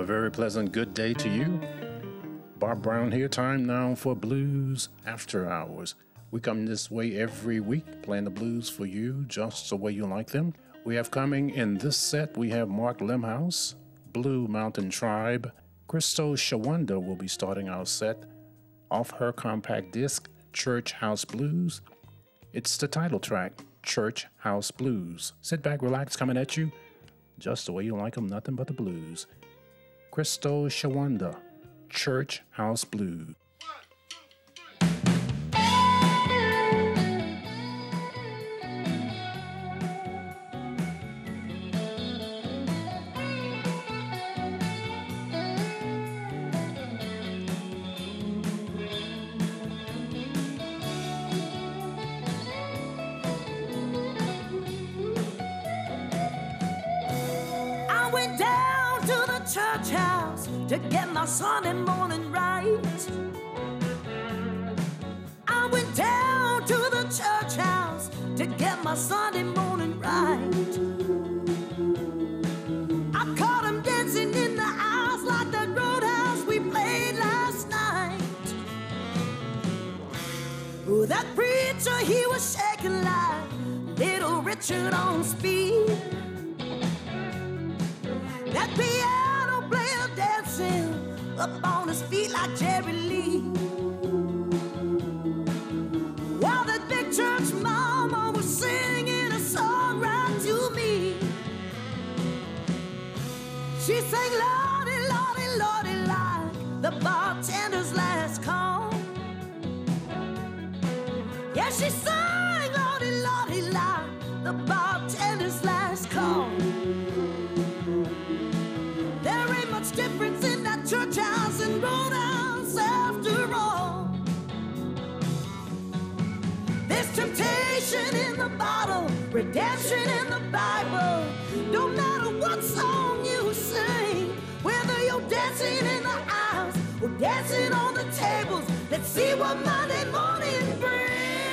very pleasant good day to you. Bob Brown here. Time now for Blues After Hours. We come this way every week, playing the blues for you just the way you like them. We have coming in this set, we have Mark Limhouse, Blue Mountain Tribe. Crystal Shawanda will be starting our set off her compact disc, Church House Blues. It's the title track, Church House Blues. Sit back, relax, coming at you just the way you like them, nothing but the blues. Crystal Shawanda, Church House Blues. Church house to get my Sunday morning right. I went down to the church house to get my Sunday morning right. I caught him dancing in the house like that roadhouse we played last night. Oh, that preacher, he was shaking like little Richard on speed. That piano player dancing up on his feet like Jerry Lee. While that big church mama was singing a song right to me. She sang Lordy, Lordy, Lordy like the bartender's last call. Yeah, she sang Lordy, Lordy like the bartender's last call. There ain't much difference in that church house and roadhouse after all. There's temptation in the bottle, redemption in the Bible. No matter what song you sing, whether you're dancing in the aisles or dancing on the tables, let's see what Monday morning brings.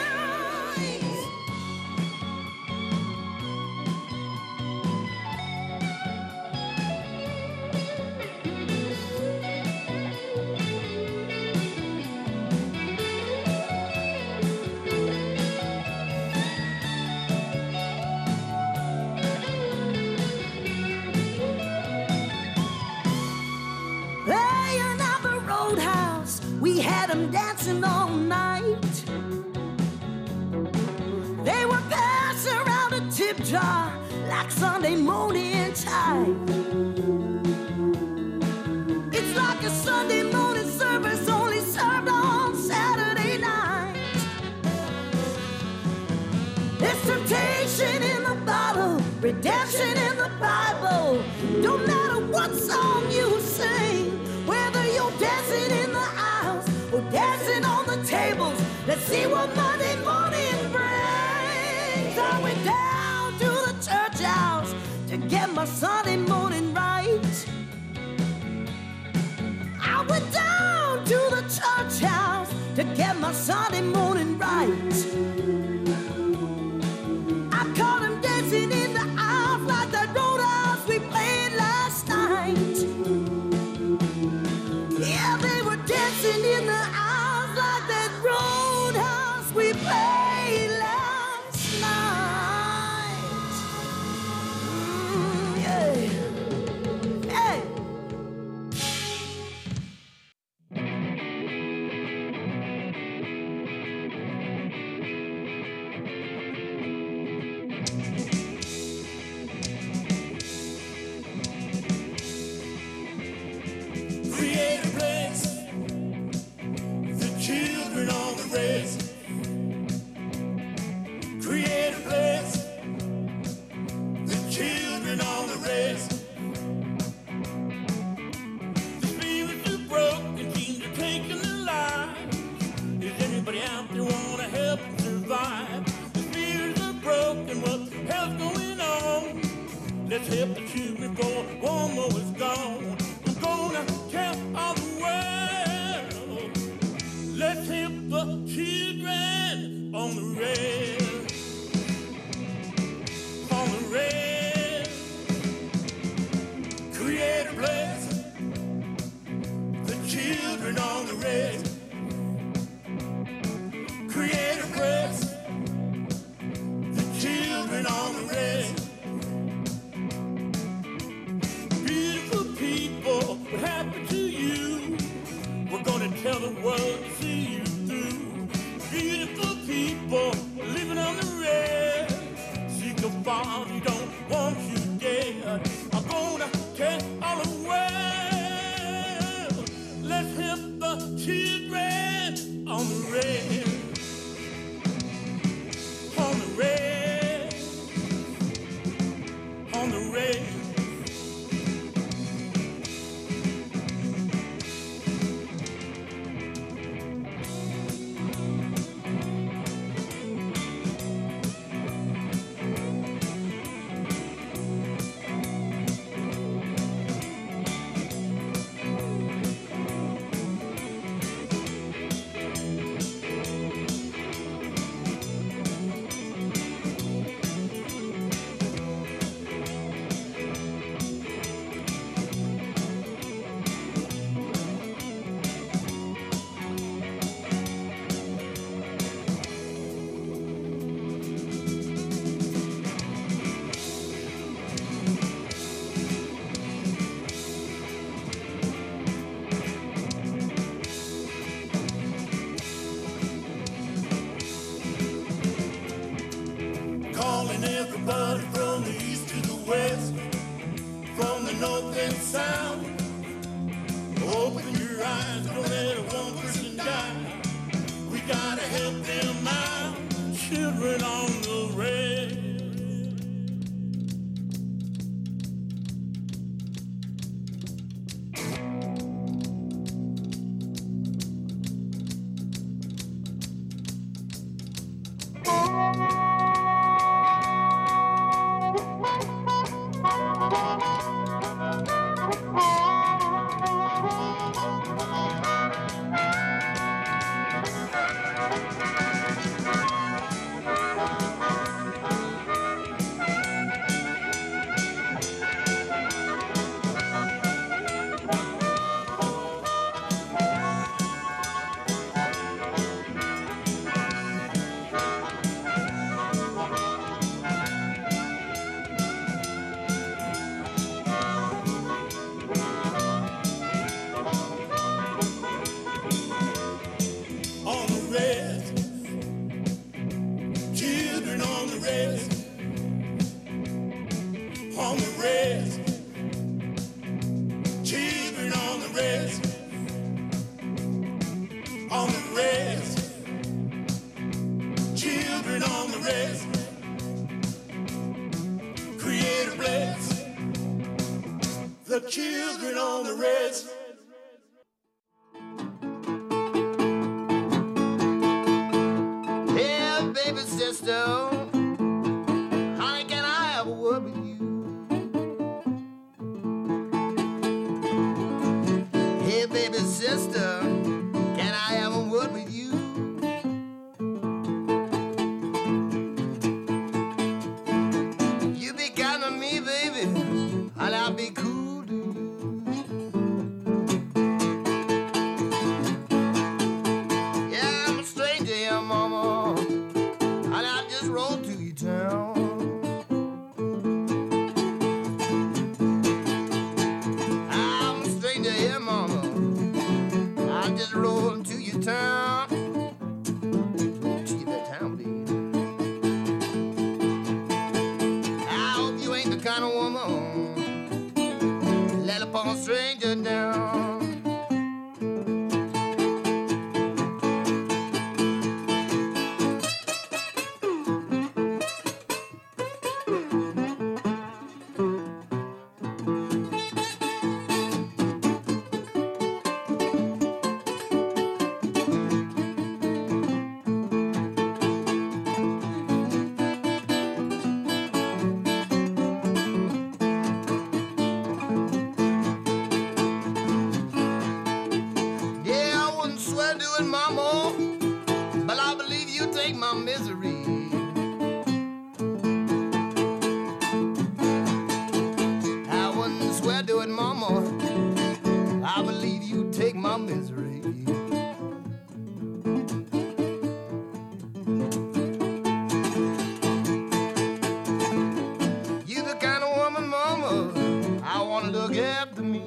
We had them dancing all night. They were passing around a tip jar like Sunday morning tide. It's like a Sunday morning service only served on Saturday night. There's temptation in the bottle, redemption in the Bible. Don't matter what song you sing, whether you're dancing in the aisles or dancing on the tables, let's see what Monday morning brings. I went down to the church house to get my Sunday morning right. I went down to the church house to get my Sunday morning right. I caught him dancing in the aisles like that roadhouse we played last night. Yeah, they were dancing in the aisles like that roadhouse we played last night. Yeah. Hey. Create a place, the children on the race. Create a place, the children on the race. The spirits are broken, teams are taking their lives. Is anybody out there wanna help them survive? The spirits are broken, what the hell's going on? Let's help the children before one more is gone. I'm gonna tell all the world. Let's help the children on the rail. On the rail. Create a place. children on the red. Creator press, the children on the red. Beautiful people, what happened to you? We're gonna tell the world to see you through. Beautiful people living on the red. Seek a father who don't want you dead. I'm gonna tell all the world. Let's help the children on the red. On the red. On the red. Calling everybody from the east to the west, from the north and south. Open your eyes, don't let one person die. We gotta help them out, children on the red. On the red, children on the red, on the red, children on the red, on the red, children on the red. Creator bless the children on the red. Hey, baby sister, honey, can I have a word with you? Hey, baby sister, can I have a word with you? You be kind to me, baby, and I'll be cool to you. Yeah, I'm a stranger here, mama, and I just rode to your town. I'm a stranger here, mama, I just rode to your town. To your town, baby. I hope you ain't the kind of woman let upon a stranger down. Yeah, I wouldn't swear to it, mama, but I believe you take my misery. I wouldn't swear to it, mama, I believe you take my misery. misery. You the kind of woman, mama, I wanna look after me.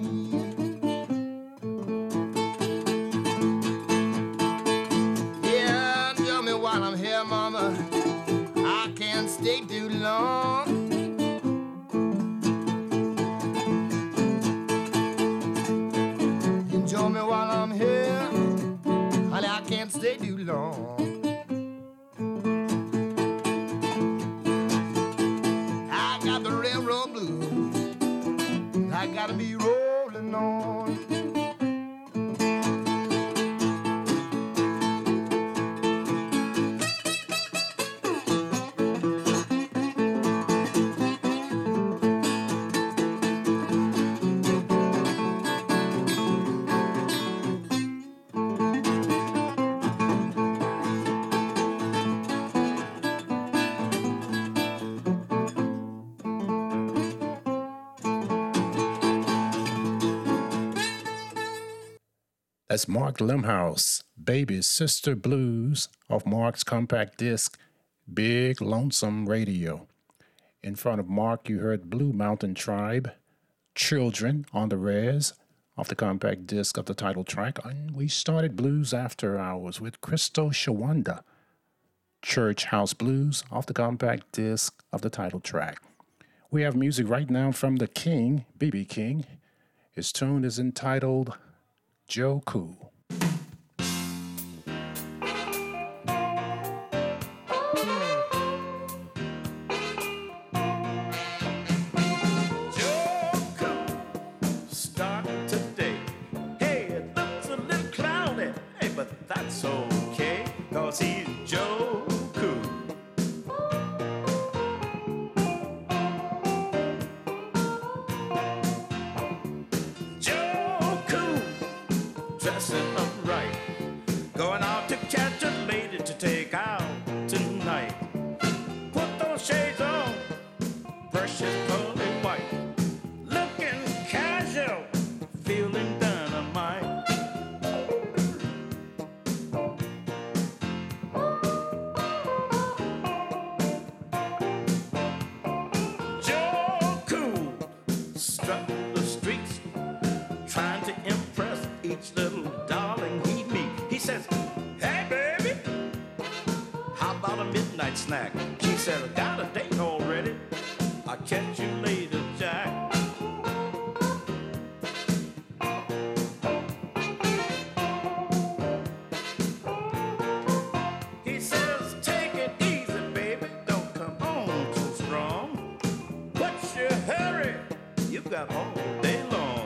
Yeah, tell me while I'm here, mama, I can't stay too long. Enjoy me while I'm here, honey, I can't stay too long. I got the railroad blues, I gotta be rolling on. That's Mark Limhouse, Baby's Sister Blues, off Mark's compact disc, Big Lonesome Radio. In front of Mark, you heard Blue Mountain Tribe, Children on the Res, off the compact disc of the title track. And we started Blues After Hours with Crystal Shawanda, Church House Blues, off the compact disc of the title track. We have music right now from the King, B.B. King. His tune is entitled Joe Cool. Snack. She said, I got a date already. I'll catch you later, Jack. He says, take it easy, baby. Don't come on too strong. What's your hurry? You got all day long.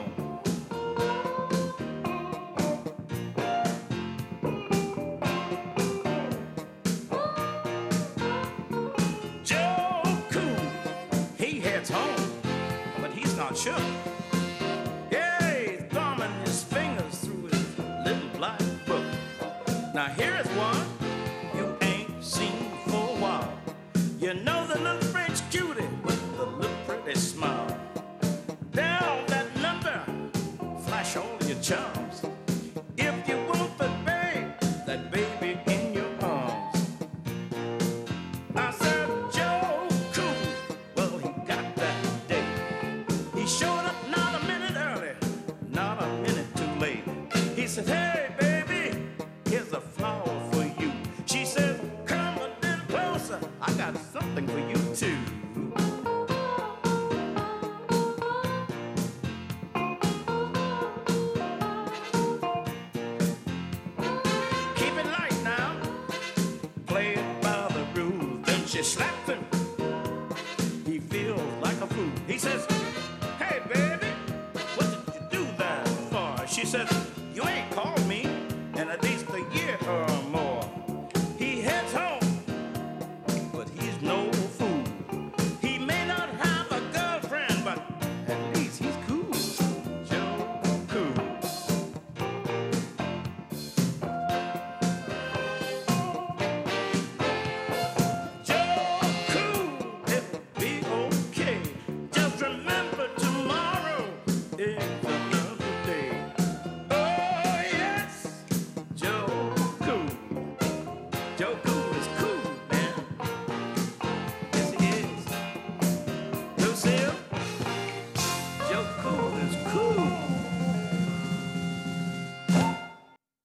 Sure. Yeah, he's thumbing his fingers through his little black book. Now here is one you ain't seen for a while. You know the little French cutie with the little pretty smile. Dial that number, flash all your charms. If you want that baby in your arms. I said, Joe Cool, well, he got that day. He showed up not a minute early, not a minute too late. He said, hey, baby, here's a flower for you. She said, come a little closer, I got something for you too.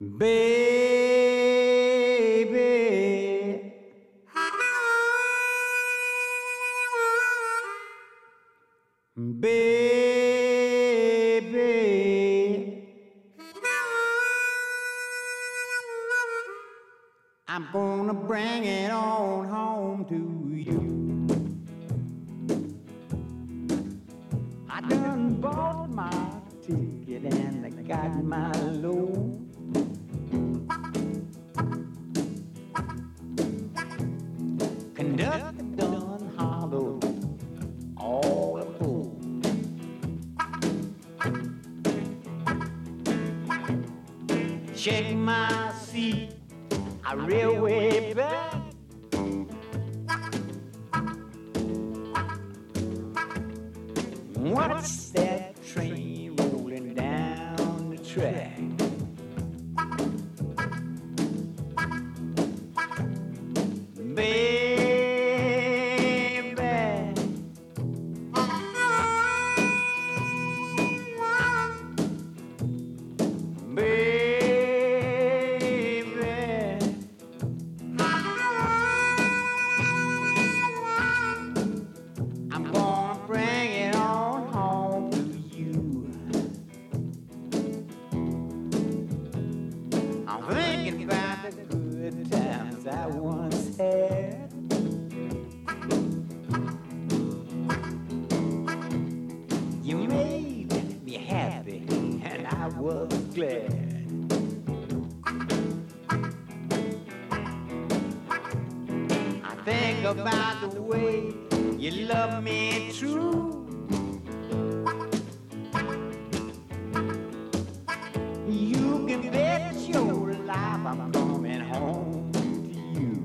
Baby, baby, I'm gonna bring it on home to you. I done bought my ticket and I got my load. Conductor done hollowed all the fool. Check my seat, I railway back. What's that train rolling down the track? About the way you love me true. You can bet your life I'm coming home to you.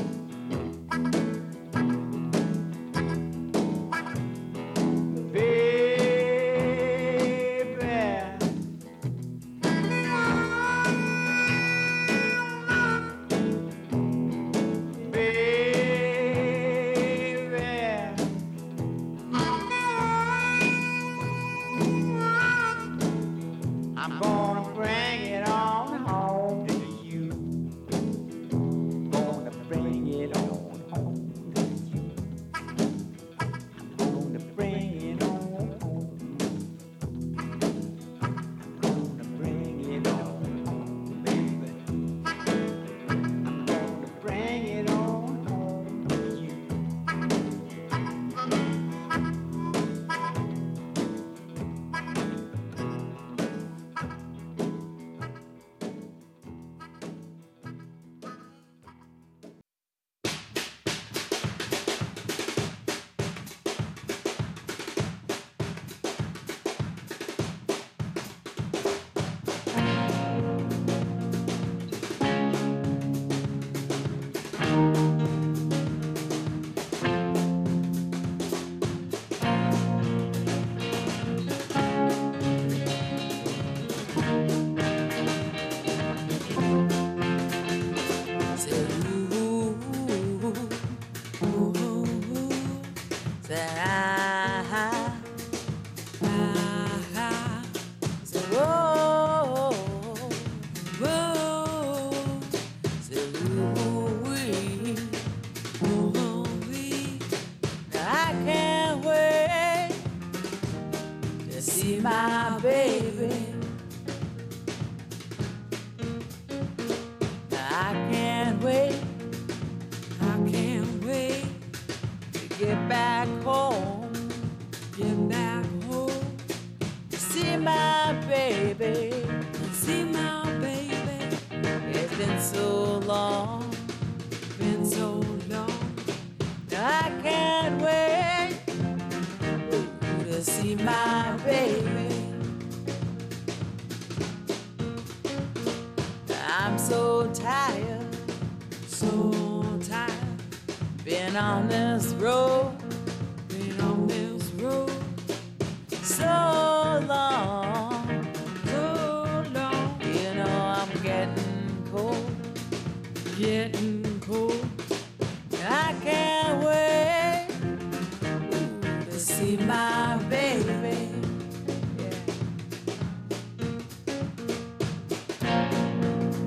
Baby, yeah.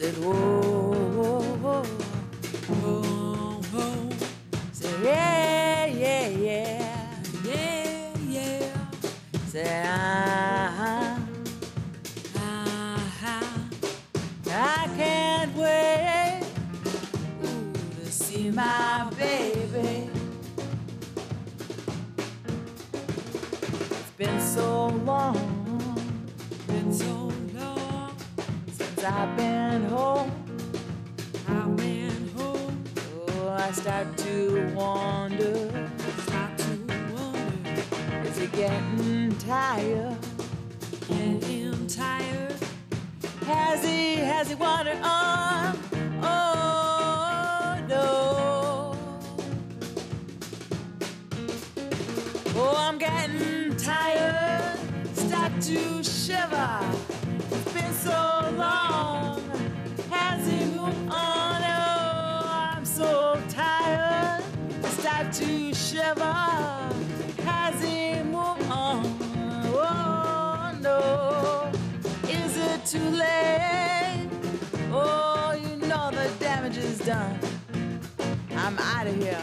said, whoa, whoa, whoa, whoa. Said, yeah, yeah, yeah, yeah, yeah. Said, I can't wait to see my baby. It's been so long, since I've been home. Oh, I start to wonder, is he getting tired? Has he wandered on? Oh, no. Oh, I'm getting tired, start to shiver. It's been so long, has he moved on? Oh, I'm so tired, start to shiver. Has he moved on? Oh, no. Is it too late? Oh, you know the damage is done. I'm out of here.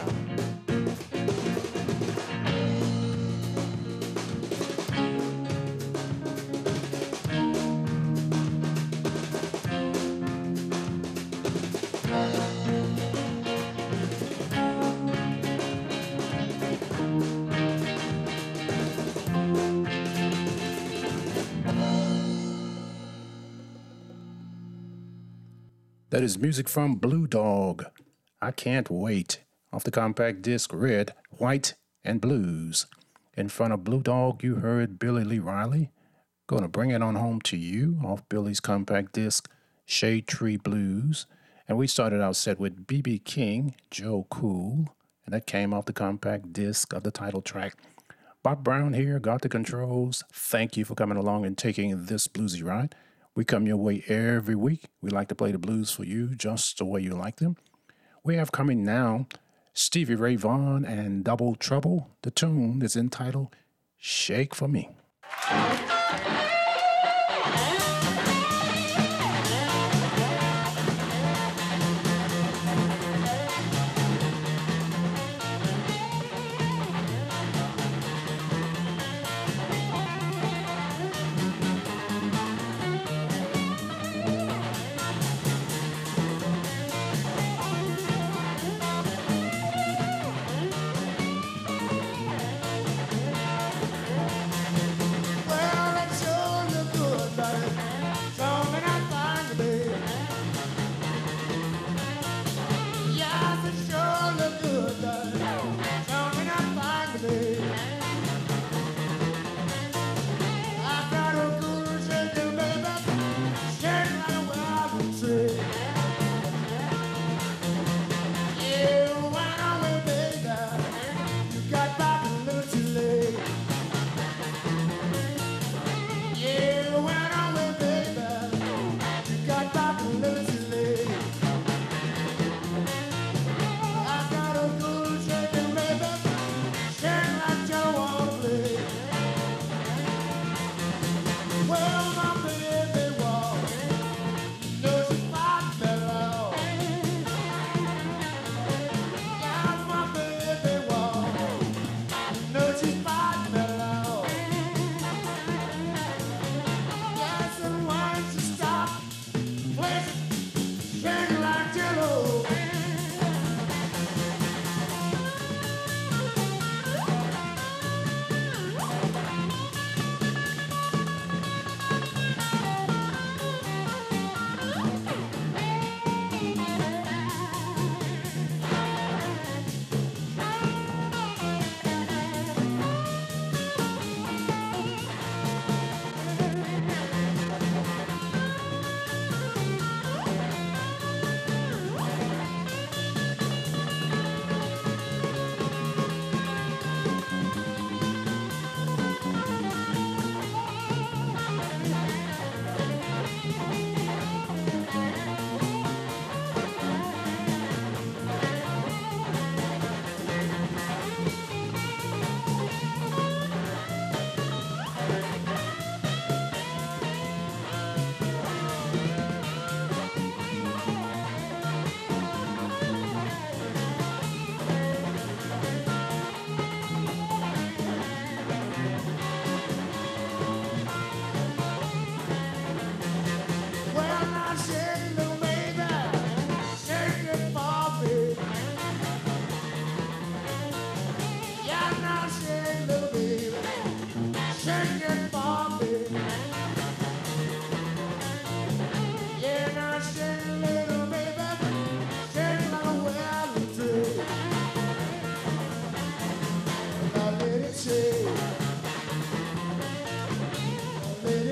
That is music from Blue Dog. I Can't Wait, off the compact disc Red, White, and Blues. In front of Blue Dog, you heard Billy Lee Riley. Gonna Bring It On Home to You, off Billy's compact disc Shade Tree Blues. And we started our set with B.B. King, Joe Cool, and that came off the compact disc of the title track. Bob Brown here, got the controls. Thank you for coming along and taking this bluesy ride. We come your way every week. We like to play the blues for you just the way you like them. We have coming now Stevie Ray Vaughan and Double Trouble. The tune is entitled Shake For Me.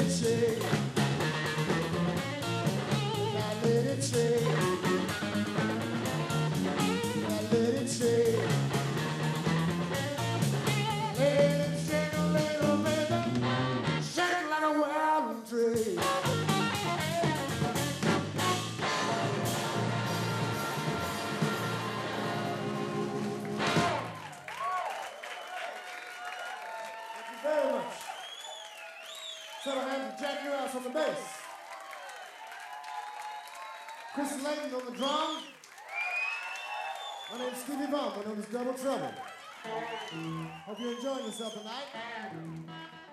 it shake. Now let it shake. Now let it shake. Let it shake a little, baby. Shake like a wild tree. Very much. Set a hand to Jack Newhouse on the bass. Chris Layton on the drum. My name's Stevie Vaughan, my name is Double Trouble. Hope you're enjoying yourself tonight.